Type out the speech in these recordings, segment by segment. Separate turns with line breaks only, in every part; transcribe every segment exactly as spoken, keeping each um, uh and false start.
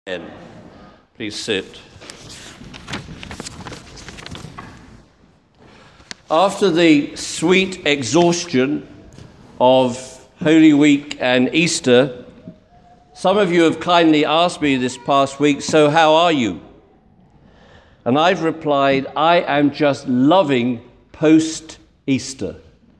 Amen. Please sit. After the sweet exhaustion of Holy Week and Easter, some of you have kindly asked me this past week, so how are you? And I've replied, I am just loving post-Easter.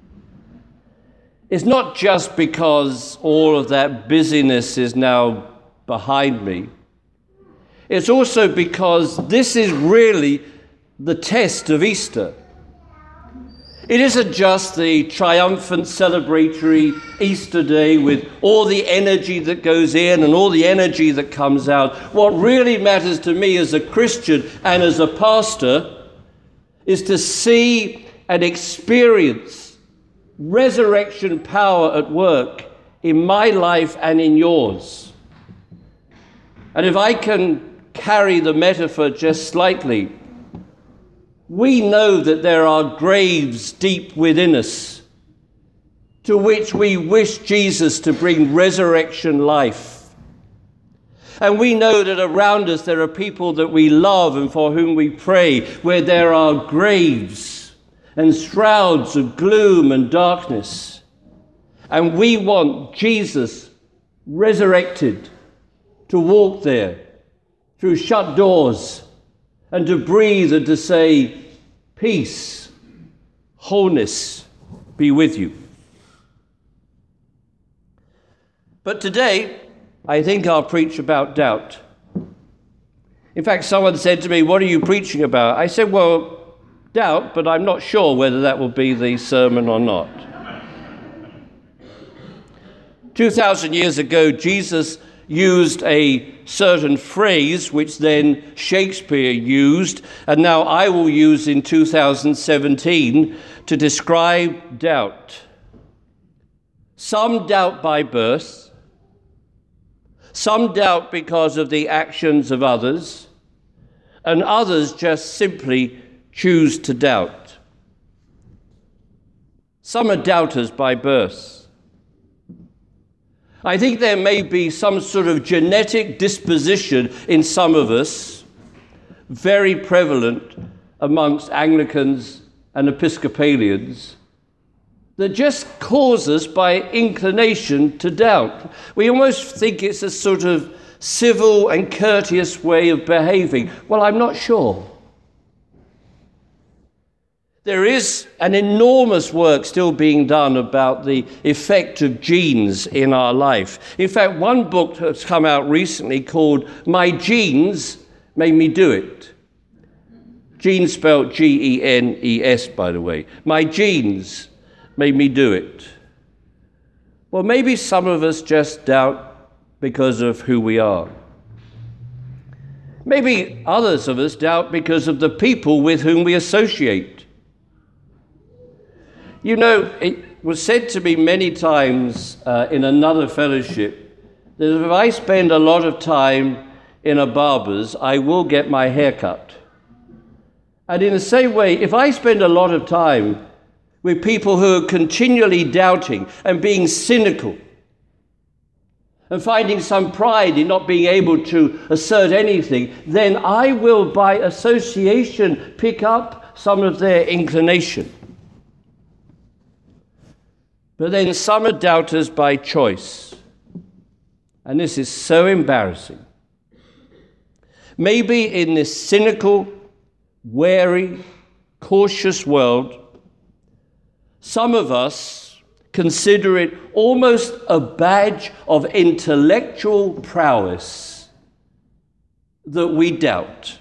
It's not just because all of that busyness is now behind me. It's also because this is really the test of Easter. It isn't just the triumphant celebratory Easter day with all the energy that goes in and all the energy that comes out. What really matters to me as a Christian and as a pastor is to see and experience resurrection power at work in my life and in yours. And if I can carry the metaphor just slightly, we know that there are graves deep within us to which we wish Jesus to bring resurrection life. And we know that around us there are people that we love and for whom we pray, where there are graves and shrouds of gloom and darkness. And we want Jesus resurrected to walk there through shut doors and to breathe and to say, peace, wholeness be with you. But today, I think I'll preach about doubt. In fact, someone said to me, what are you preaching about? I said, well, doubt, but I'm not sure whether that will be the sermon or not. Two thousand years ago, Jesus used a certain phrase which then Shakespeare used, and now I will use in two thousand seventeen to describe doubt. Some doubt by birth, some doubt because of the actions of others, and others just simply choose to doubt. Some are doubters by birth. I think there may be some sort of genetic disposition in some of us, very prevalent amongst Anglicans and Episcopalians, that just cause us by inclination to doubt. We almost think it's a sort of civil and courteous way of behaving. Well, I'm not sure. There is an enormous work still being done about the effect of genes in our life. In fact, one book has come out recently called My Genes Made Me Do It. Genes spelled G E N E S, by the way. My genes made me do it. Well, maybe some of us just doubt because of who we are. Maybe others of us doubt because of the people with whom we associate. You know, it was said to me many times uh, in another fellowship that if I spend a lot of time in a barber's, I will get my hair cut. And in the same way, if I spend a lot of time with people who are continually doubting and being cynical and finding some pride in not being able to assert anything, then I will, by association, pick up some of their inclination. But then some are doubters by choice. And this is so embarrassing. Maybe in this cynical, wary, cautious world, some of us consider it almost a badge of intellectual prowess that we doubt.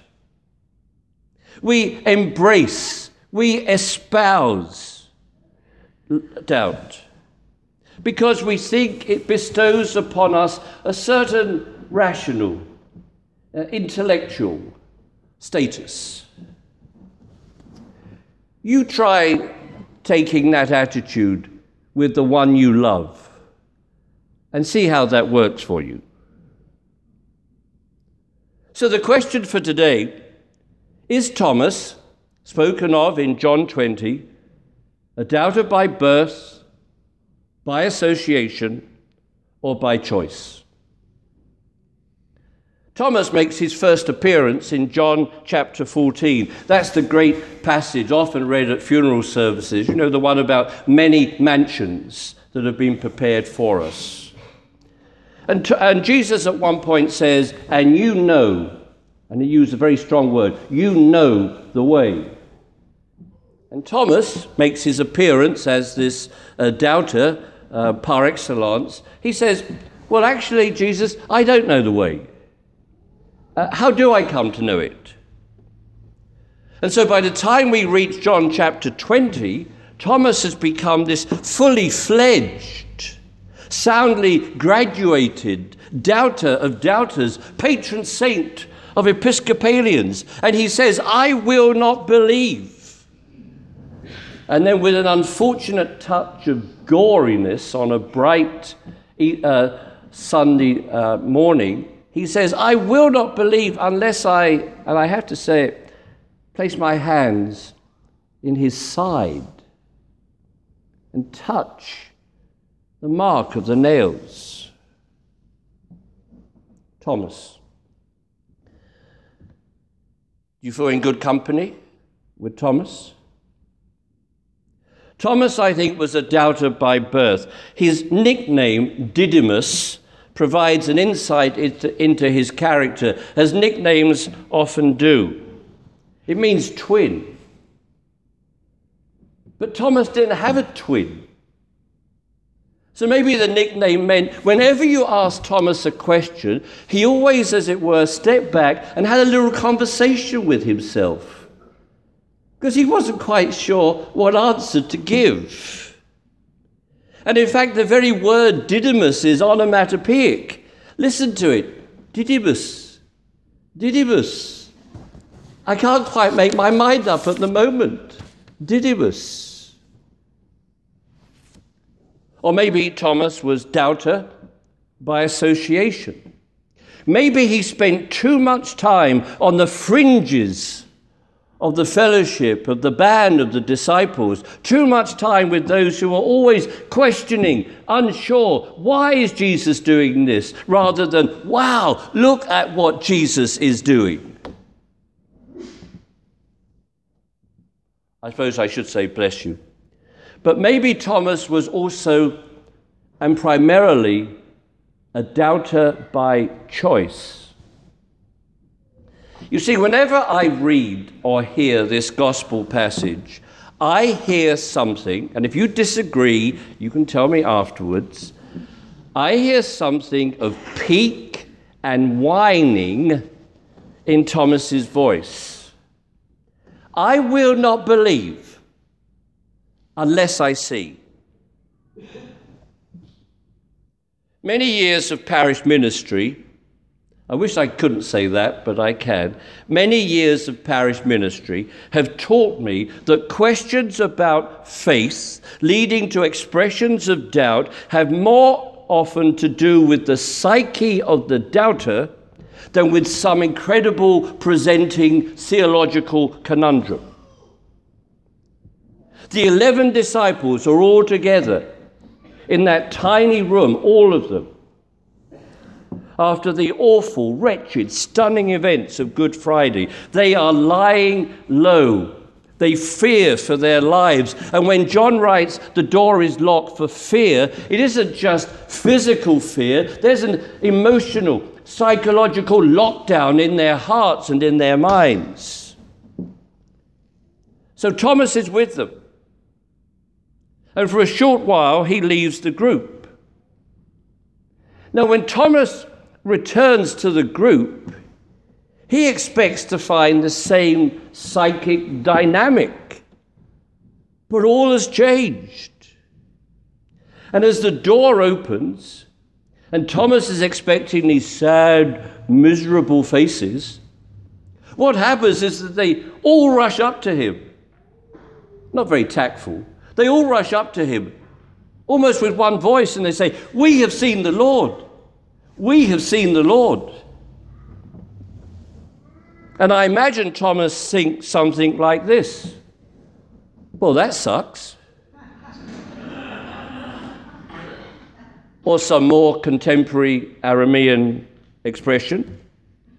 We embrace, we espouse doubt, because we think it bestows upon us a certain rational, uh, intellectual status. You try taking that attitude with the one you love and see how that works for you. So the question for today is Thomas, spoken of in John twenty, a doubter by birth, by association, or by choice? Thomas makes his first appearance in John chapter fourteen. That's the great passage often read at funeral services. You know, the one about many mansions that have been prepared for us. And, to, and Jesus at one point says, and you know, and he used a very strong word, you know the way. And Thomas makes his appearance as this uh, doubter uh, par excellence. He says, well, actually, Jesus, I don't know the way. Uh, how do I come to know it? And so by the time we reach John chapter twenty, Thomas has become this fully fledged, soundly graduated doubter of doubters, patron saint of Episcopalians. And he says, I will not believe. And then with an unfortunate touch of goriness on a bright uh, Sunday uh, morning, he says, I will not believe unless I, and I have to say it, place my hands in his side and touch the mark of the nails. Thomas. Do you feel in good company with Thomas? Thomas, I think, was a doubter by birth. His nickname, Didymus, provides an insight into, into his character, as nicknames often do. It means twin. But Thomas didn't have a twin. So maybe the nickname meant whenever you asked Thomas a question, he always, as it were, stepped back and had a little conversation with himself, because he wasn't quite sure what answer to give. And in fact, the very word Didymus is onomatopoeic. Listen to it. Didymus. Didymus. I can't quite make my mind up at the moment. Didymus. Or maybe Thomas was doubter by association. Maybe he spent too much time on the fringes of the fellowship, of the band of the disciples, too much time with those who are always questioning, unsure, why is Jesus doing this, rather than, wow, look at what Jesus is doing. I suppose I should say, bless you. But maybe Thomas was also, and primarily, a doubter by choice. You see, whenever I read or hear this gospel passage, I hear something, and if you disagree, you can tell me afterwards. I hear something of pique and whining in Thomas's voice. I will not believe unless I see. Many years of parish ministry, I wish I couldn't say that, but I can. Many years of parish ministry have taught me that questions about faith leading to expressions of doubt have more often to do with the psyche of the doubter than with some incredible presenting theological conundrum. The eleven disciples are all together in that tiny room, all of them, after the awful, wretched, stunning events of Good Friday. They are lying low. They fear for their lives. And when John writes, the door is locked for fear, it isn't just physical fear. There's an emotional, psychological lockdown in their hearts and in their minds. So Thomas is with them. And for a short while, he leaves the group. Now, when Thomas returns to the group, he expects to find the same psychic dynamic. But all has changed. And as the door opens, and Thomas is expecting these sad, miserable faces, what happens is that they all rush up to him. Not very tactful. They all rush up to him, almost with one voice, and they say, "We have seen the Lord. We have seen the Lord." And I imagine Thomas thinks something like this. Well, that sucks. Or some more contemporary Aramean expression.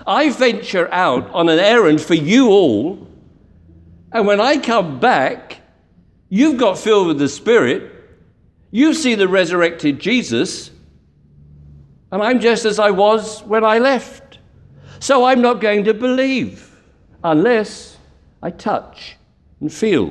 I venture out on an errand for you all, and when I come back, you've got filled with the Spirit, you see the resurrected Jesus, and I'm just as I was when I left. So I'm not going to believe unless I touch and feel.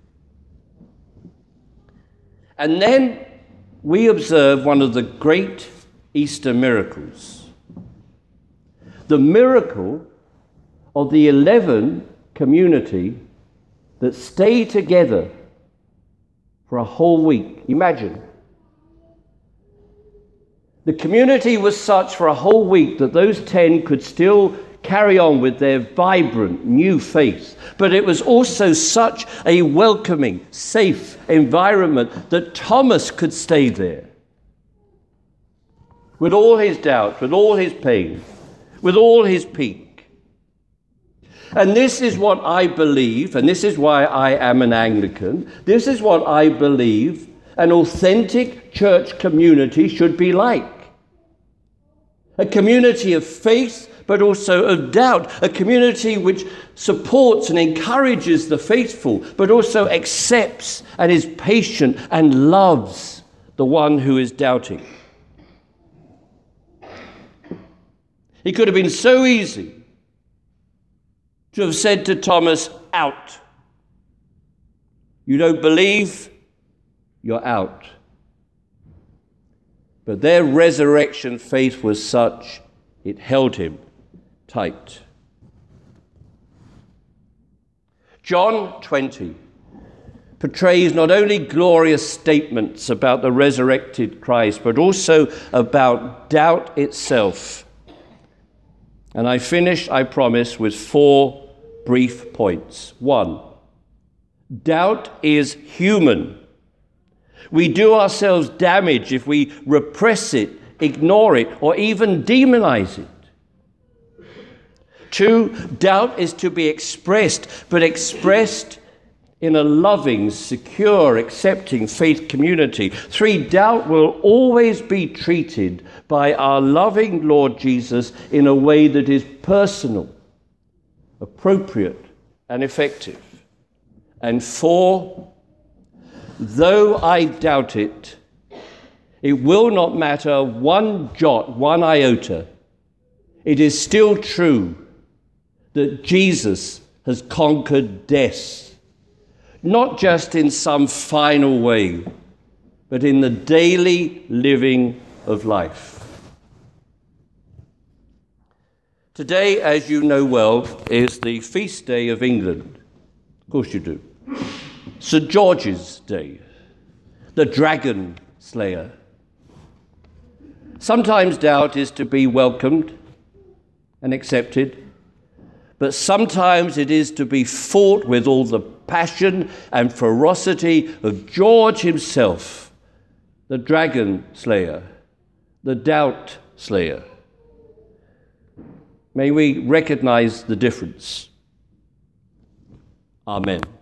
And then we observe one of the great Easter miracles. The miracle of the eleven community that stay together for a whole week. Imagine. The community was such for a whole week that those ten could still carry on with their vibrant new faith. But it was also such a welcoming, safe environment that Thomas could stay there. With all his doubts, with all his pain, with all his pique. And this is what I believe, and this is why I am an Anglican. This is what I believe an authentic church community should be like. A community of faith, but also of doubt. A community which supports and encourages the faithful, but also accepts and is patient and loves the one who is doubting. It could have been so easy to have said to Thomas, out. You don't believe, you're out. But their resurrection faith was such, it held him tight. John twenty portrays not only glorious statements about the resurrected Christ, but also about doubt itself. And I finish, I promise, with four brief points. One, doubt is human. We do ourselves damage if we repress it, ignore it, or even demonize it. Two, doubt is to be expressed, but expressed in a loving, secure, accepting faith community. Three, doubt will always be treated by our loving Lord Jesus in a way that is personal, appropriate, and effective. And four, though I doubt it, it will not matter one jot, one iota. It is still true that Jesus has conquered death, not just in some final way, but in the daily living of life. Today, as you know well, is the feast day of England. Of course you do. Saint George's Day, the dragon slayer. Sometimes doubt is to be welcomed and accepted, but sometimes it is to be fought with all the passion and ferocity of George himself, the dragon slayer, the doubt slayer. May we recognize the difference. Amen.